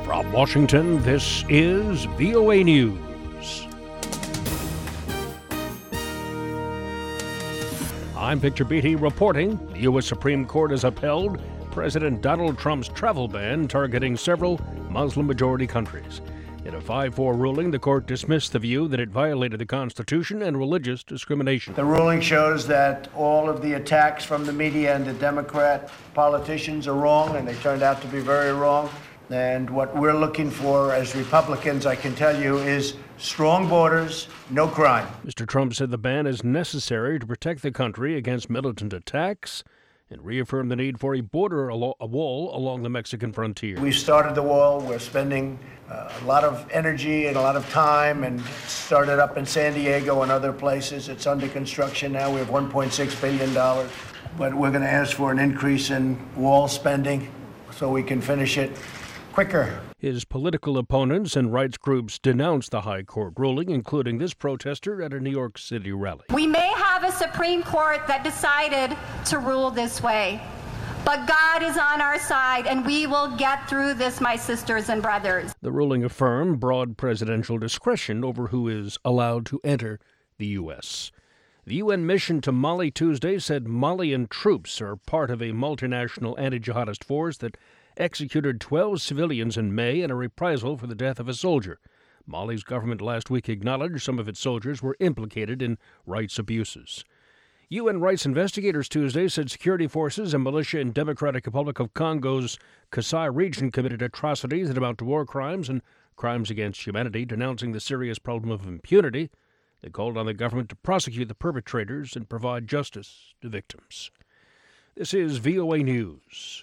From Washington, this is VOA News. I'm Victor Beatty reporting. The U.S. Supreme Court has upheld President Donald Trump's travel ban targeting several Muslim-majority countries. In a 5-4 ruling, the court dismissed the view that it violated the Constitution and religious discrimination. The ruling shows that all of the attacks from the media and the Democrat politicians are wrong, and they turned out to be very wrong. And what we're looking for as Republicans, I can tell you, is strong borders, no crime. Mr. Trump said the ban is necessary to protect the country against militant attacks and reaffirmed the need for a wall along the Mexican frontier. We started the wall. We're spending a lot of energy and a lot of time, and started up in San Diego and other places. It's under construction now. We have $1.6 billion. But we're going to ask for an increase in wall spending so we can finish it quicker. His political opponents and rights groups denounced the high court ruling, including this protester at a New York City rally. We may have a Supreme Court that decided to rule this way, but God is on our side, and we will get through this, my sisters and brothers. The ruling affirmed broad presidential discretion over who is allowed to enter the U.S. The UN mission to Mali Tuesday said Malian troops are part of a multinational anti-jihadist force that executed 12 civilians in May in a reprisal for the death of a soldier. Mali's government last week acknowledged some of its soldiers were implicated in rights abuses. UN rights investigators Tuesday said security forces and militia in Democratic Republic of Congo's Kasai region committed atrocities that amount to war crimes and crimes against humanity, denouncing the serious problem of impunity. They called on the government to prosecute the perpetrators and provide justice to victims. This is VOA News.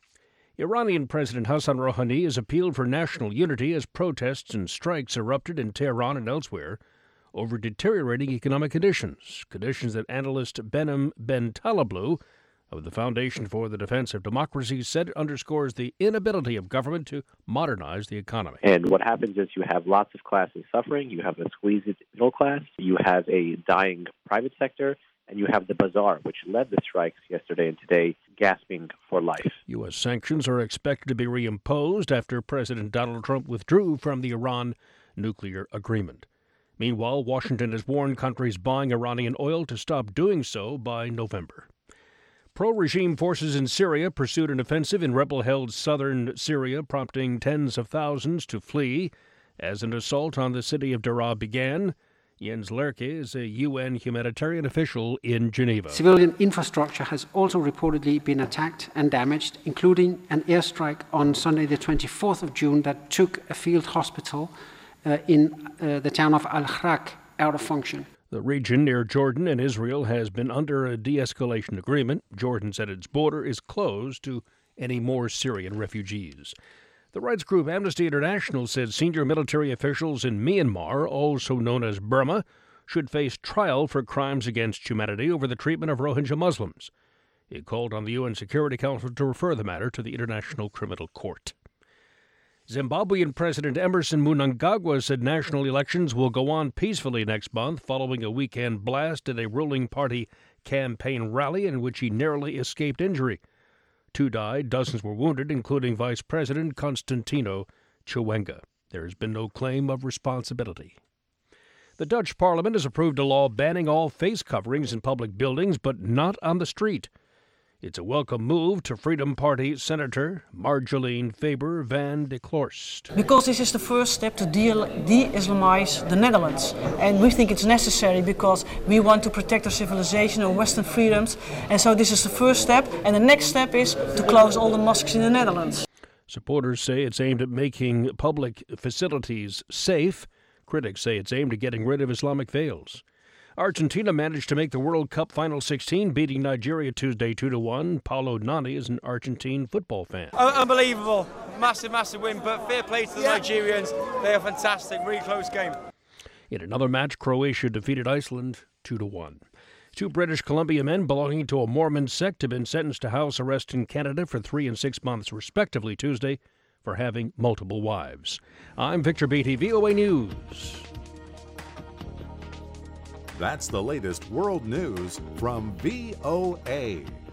Iranian President Hassan Rouhani has appealed for national unity as protests and strikes erupted in Tehran and elsewhere over deteriorating economic conditions that analyst Behnam Bentaleblu of the Foundation for the Defense of Democracy said underscores the inability of government to modernize the economy. And what happens is you have lots of classes suffering, you have a squeezed middle class, you have a dying private sector, and you have the bazaar, which led the strikes yesterday and today, gasping for life. U.S. sanctions are expected to be reimposed after President Donald Trump withdrew from the Iran nuclear agreement. Meanwhile, Washington has warned countries buying Iranian oil to stop doing so by November. Pro-regime forces in Syria pursued an offensive in rebel-held southern Syria, prompting tens of thousands to flee as an assault on the city of Daraa began. Jens Lerke is a UN humanitarian official in Geneva. Civilian infrastructure has also reportedly been attacked and damaged, including an airstrike on Sunday the 24th of June that took a field hospital in the town of Al-Hrak out of function. The region near Jordan and Israel has been under a de-escalation agreement. Jordan said its border is closed to any more Syrian refugees. The rights group Amnesty International said senior military officials in Myanmar, also known as Burma, should face trial for crimes against humanity over the treatment of Rohingya Muslims. It called on the UN Security Council to refer the matter to the International Criminal Court. Zimbabwean President Emmerson Mnangagwa said national elections will go on peacefully next month following a weekend blast at a ruling party campaign rally in which he narrowly escaped injury. 2 died, dozens were wounded, including Vice President Constantino Chiwenga. There has been no claim of responsibility. The Dutch Parliament has approved a law banning all face coverings in public buildings, but not on the street. It's a welcome move to Freedom Party Senator Marjolein Faber van de Klorst. Because this is the first step to de-Islamize the Netherlands. And we think it's necessary because we want to protect our civilization and Western freedoms. And so this is the first step. And the next step is to close all the mosques in the Netherlands. Supporters say it's aimed at making public facilities safe. Critics say it's aimed at getting rid of Islamic veils. Argentina managed to make the World Cup Final 16, beating Nigeria Tuesday 2-1. Paulo Nani is an Argentine football fan. Unbelievable. Massive win, but fair play to the Nigerians. They are fantastic. Really close game. In another match, Croatia defeated Iceland 2-1. 2 British Columbia men belonging to a Mormon sect have been sentenced to house arrest in Canada for 3 and 6 months, respectively, Tuesday, for having multiple wives. I'm Victor Beatty, VOA News. That's the latest world news from VOA.